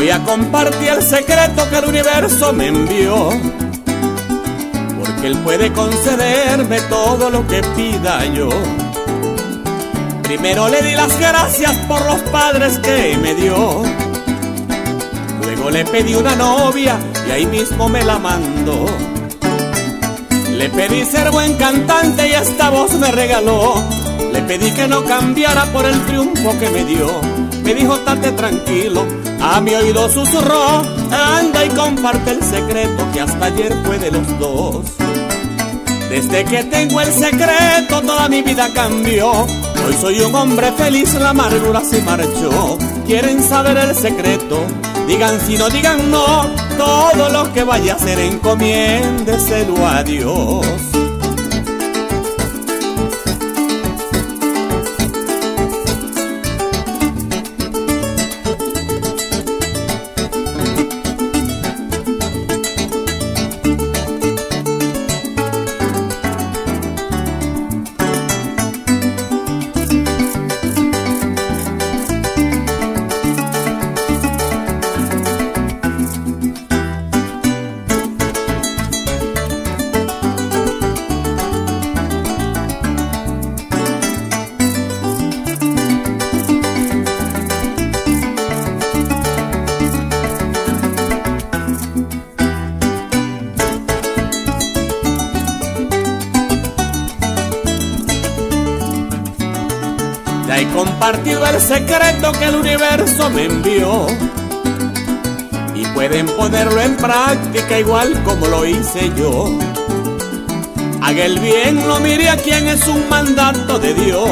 Voy a compartir el secreto que el universo me envió, porque Él puede concederme todo lo que pida yo. Primero le di las gracias por los padres que me dio, luego le pedí una novia y ahí mismo me la mandó. Le pedí ser buen cantante y esta voz me regaló. Le pedí que no cambiara por el triunfo que me dio. Me dijo, estate tranquilo, a mi oído susurró, anda y comparte el secreto que hasta ayer fue de los dos. Desde que tengo el secreto toda mi vida cambió. Hoy soy un hombre feliz, la amargura se marchó. ¿Quieren saber el secreto? Digan sí, no digan no. Todo lo que vaya a hacer encomiéndeselo a Dios. Ya he compartido el secreto que el universo me envió, y pueden ponerlo en práctica igual como lo hice yo. Haga el bien, no mire a quién, es un mandato de Dios.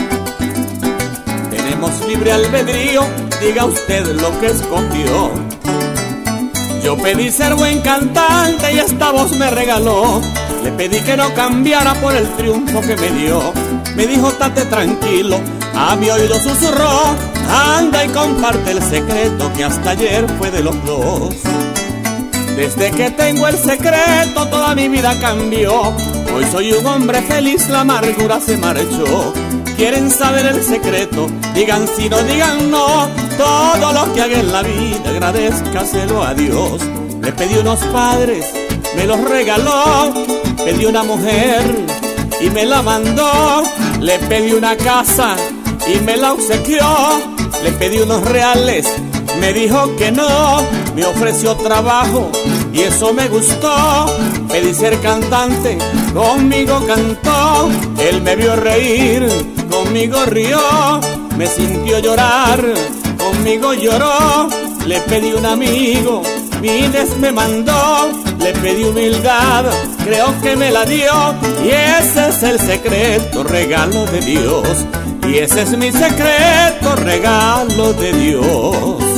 Tenemos libre albedrío, diga usted lo que escogió. Yo pedí ser buen cantante y esta voz me regaló. Le pedí que no cambiara por el triunfo que me dio. Me dijo, estate tranquilo, a mi oído susurró, anda y comparte el secreto que hasta ayer fue de los dos. Desde que tengo el secreto toda mi vida cambió. Hoy soy un hombre feliz, la amargura se marchó. ¿Quieren saber el secreto? Digan sí, no digan no. Todo lo que haga en la vida agradezcaselo a Dios. Le pedí unos padres, me los regaló. Pedí una mujer y me la mandó. Le pedí una casa y me la obsequió. Le pedí unos reales, me dijo que no. Me ofreció trabajo y eso me gustó. Pedí ser cantante, conmigo cantó. Él me vio reír, conmigo rió. Me sintió llorar, conmigo lloró. Le pedí un amigo, miles me mandó. Le pedí humildad, creo que me la dio. Y ese es el secreto, regalo de Dios. Y ese es mi secreto, regalo de Dios.